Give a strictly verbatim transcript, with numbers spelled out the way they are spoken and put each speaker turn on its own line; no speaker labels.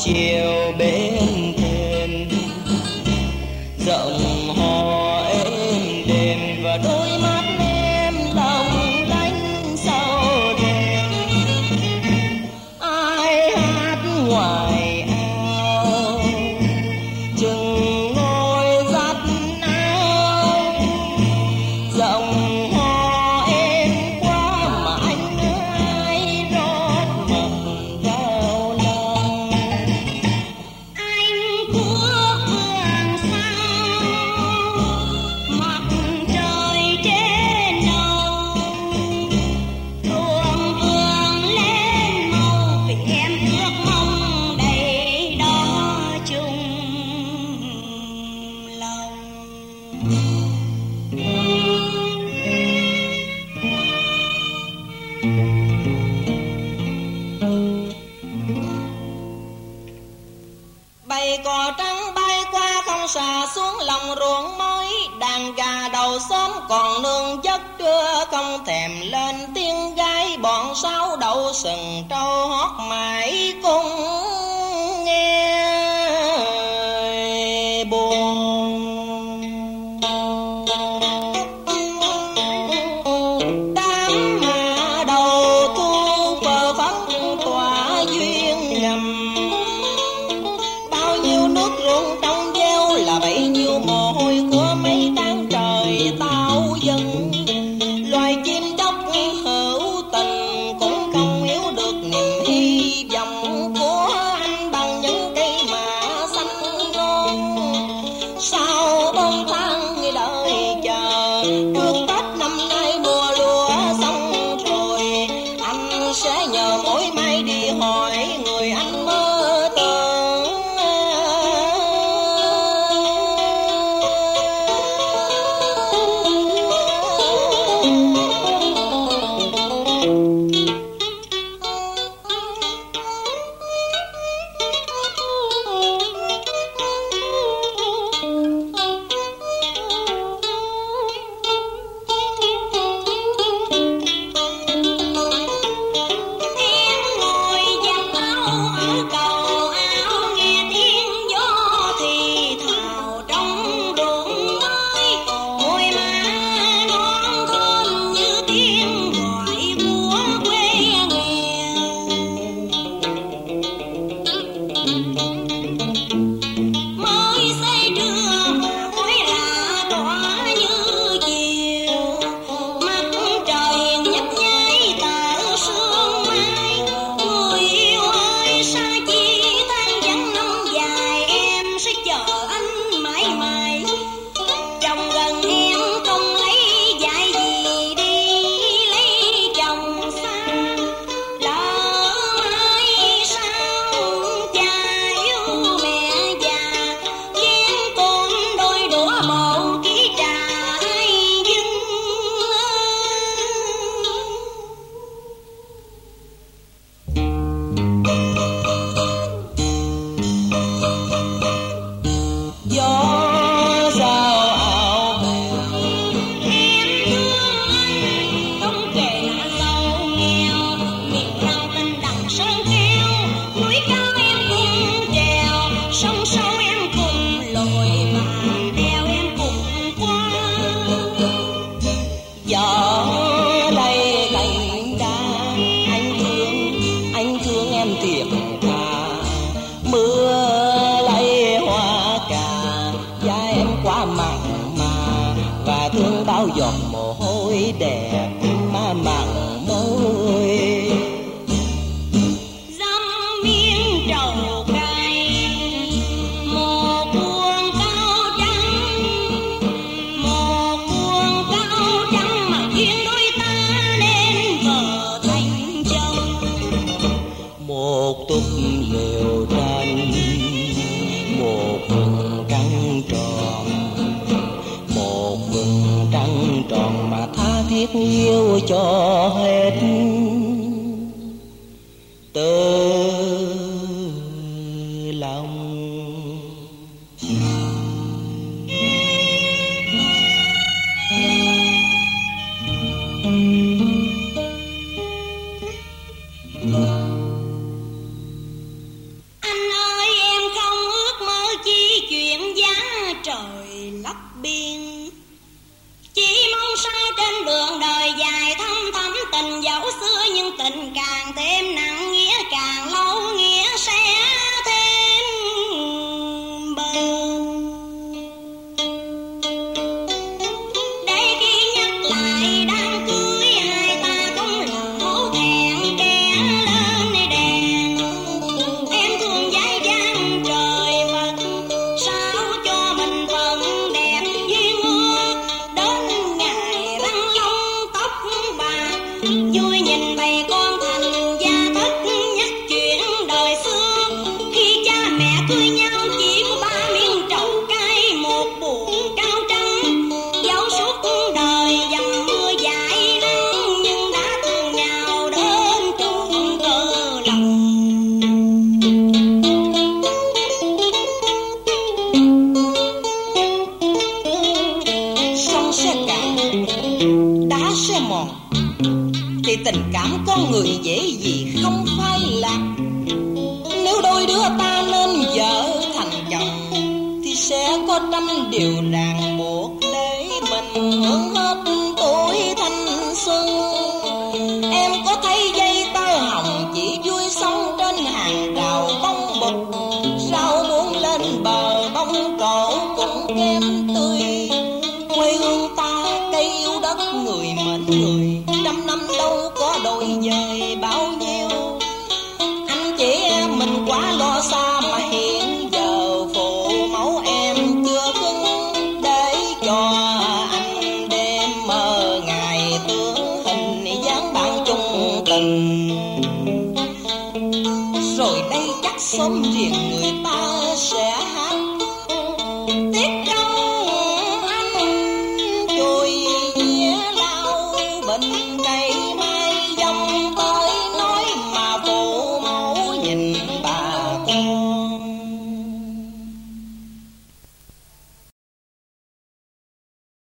chiều bên thềm, rộng hò êm đềm và đôi mắt em lòng lánh sau đêm. Ai hát ngoài ao chừng ngồi dắt áo, rộng hò êm quá mà anh ơi rót mật vào lòng. Anh của vườn sao mặt trời trên đầu, ruộng vườn lên màu vì em ước mong đầy đó chung lòng. Bầy cò trắng bay qua không xà xuống lòng ruộng mới, đàn gà đầu xóm còn nương giấc trưa không thèm lên tiếng gái, bọn sáu đậu sừng trâu hót mãi cung nghe buồn. Đám hạ đầu thu phờ phấn tỏa duyên ngầm, bao nhiêu nước ruộng trong gieo là bấy nhiêu mồ hôi của mấy tháng trời tao dần. Loài chim chóc hữu tình cũng không yếu được niềm hy vọng của anh bằng những cây mạ xanh ngon. Sau bốn tháng đợi chờ trước Tết năm nay mùa lúa xong rồi, anh sẽ nhờ mỗi mai đi hỏi người anh mơ tưởng. Em ngồi giặt áo ở cầu áo, nghe tiếng gió thì thào trong ruộng mới, mùi má non thơm như tiếng gọi của quê nghèo. Mới xây trưa mỗi là tỏa như chiều, mặt trời nhấp nháy tờ sương mai. Người yêu ơi xa chi tháng vắng năm dài, em sẽ chờ anh mãi mãi. Chồng gần em không lấy dạy gì đi lấy chồng xa, lỡ mai sao cha yêu mẹ già, chén cơm đôi đũa một ký trà ai dưng. Gió rào ảo về em thương anh không kể là giàu nghèo, miền rau tinh đằng sơn keo, núi cao em cùng trèo, sông sâu em cùng lội và đèo em cùng qua. Gió lay cành đá anh thương, anh thương em thiệt thà. Mưa lay hoa cà da em quá mặn mà, và thương bao giọt mồ hôi đẹp mà mặn môi. Dăm miếng trầu cay, một buồng cao trắng, một buồng cao trắng mà duyên đôi ta nên vợ thành chồng. Một túp lều tranh, một vầng trăng tròn, một vầng trăng tròn mà tha thiết yêu cho hết từ lòng. Anh ơi khắp biên. Chỉ mong sao trên đường đời dài thăm thắm tình dẫu xưa, nhưng tình càng thêm nặng, nghĩa càng lâu, nghĩa sẽ thêm bền. Đây khi nhắc lại đám cưới hai ta không là hổ thẹn kẻ lên đèn. Em thương dải dáng trời Phật, sao cho mình phần đẹp duyên ước. Đến ngày răng long tóc bạc, vui nhìn bầy con thành gia thất, nhắc chuyện đời xưa. Khi cha mẹ cưới nhau chỉ có ba miếng trầu cay, một buồng cao trắng. Dẫu suốt đời dầm mưa dãi nắng, nhưng đã thương nhau đến chung cơ lòng. Sông sẽ cạn, đá sẽ mòn, thì tình cảm con người dễ gì không phai lạc. Nếu đôi đứa ta nên vợ thành chồng, thì sẽ có trăm điều ràng buộc để mình hưởng hết tuổi thanh xuân. Em có thấy dây tơ hồng chỉ vui sống trên hàng rào bông bục, sao muốn lên bờ bông trổ cũng kem tươi. Quê hương ta cây yêu đất người mến người, trăm năm đâu có đổi dời bao nhiêu. Anh chị em mình quá lo xa mà hiện giờ phụ mẫu em chưa cứng, để cho anh đêm mơ ngày tướng hình dáng bạn chung tình. Rồi đây chắc sớm riêng người ta sẽ